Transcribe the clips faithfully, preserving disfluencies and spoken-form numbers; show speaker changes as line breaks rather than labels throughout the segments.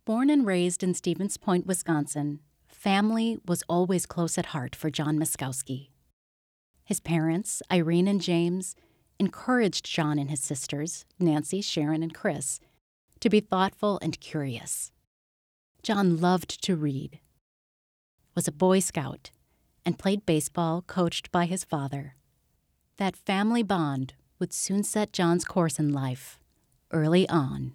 Born and raised in Stevens Point, Wisconsin, family was always close at heart for John Muskowski. His parents, Irene and James, encouraged John and his sisters, Nancy, Sharon, and Chris, to be thoughtful and curious. John loved to read, was a Boy Scout, and played baseball coached by his father. That family bond would soon set John's course in life, early on.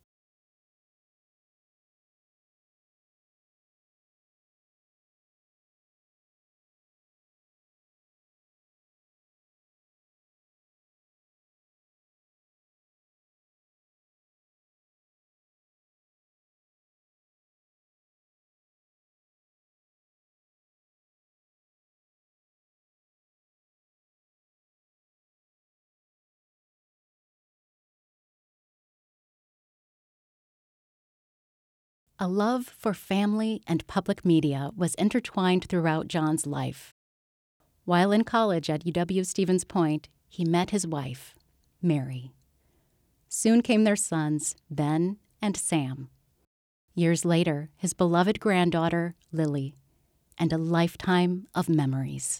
A love for family and public media was intertwined throughout John's life. While in college at U W-Stevens Point, he met his wife, Mary. Soon came their sons, Ben and Sam. Years later, his beloved granddaughter, Lily, and a lifetime of memories.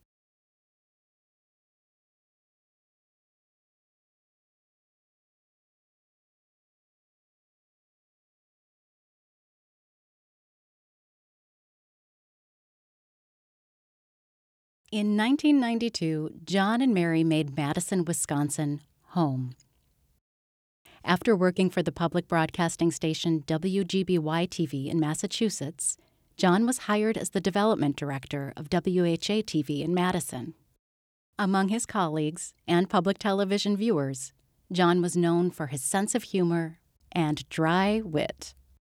In nineteen ninety-two, John and Mary made Madison, Wisconsin, home. After working for the public broadcasting station W G B Y-T V in Massachusetts, John was hired as the development director of W H A-T V in Madison. Among his colleagues and public television viewers, John was known for his sense of humor and dry wit.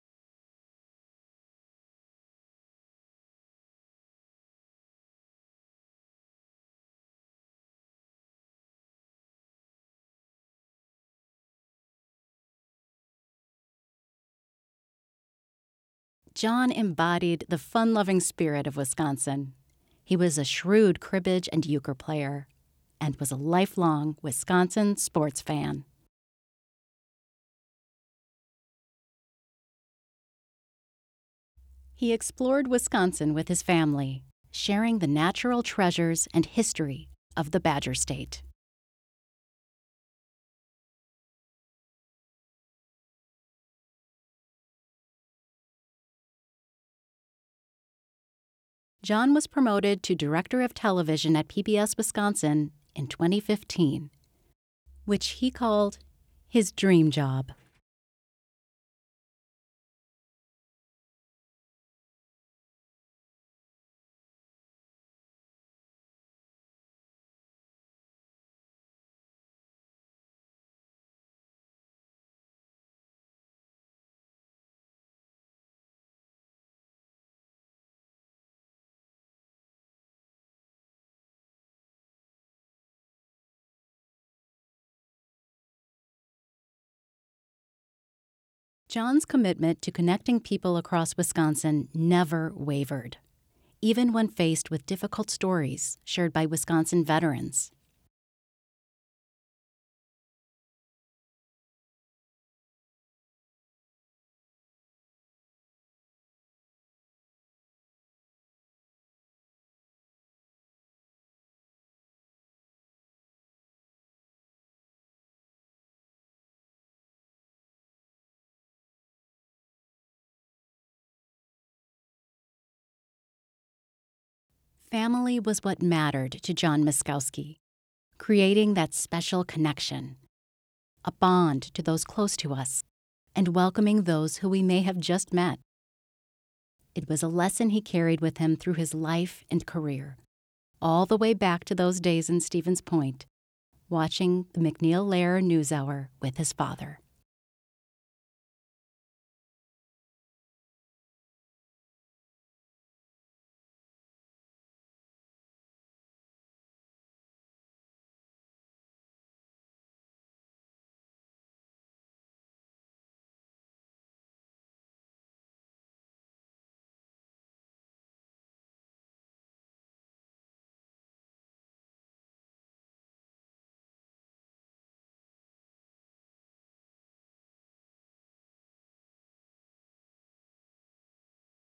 John embodied the fun-loving spirit of Wisconsin. He was a shrewd cribbage and euchre player and was a lifelong Wisconsin sports fan. He explored Wisconsin with his family, sharing the natural treasures and history of the Badger State. John was promoted to director of television at P B S Wisconsin in twenty fifteen, which he called his dream job. John's commitment to connecting people across Wisconsin never wavered, even when faced with difficult stories shared by Wisconsin veterans. Family was what mattered to John Muskowski, creating that special connection, a bond to those close to us, and welcoming those who we may have just met. It was a lesson he carried with him through his life and career, all the way back to those days in Stevens Point, watching the MacNeil Lehrer NewsHour with his father.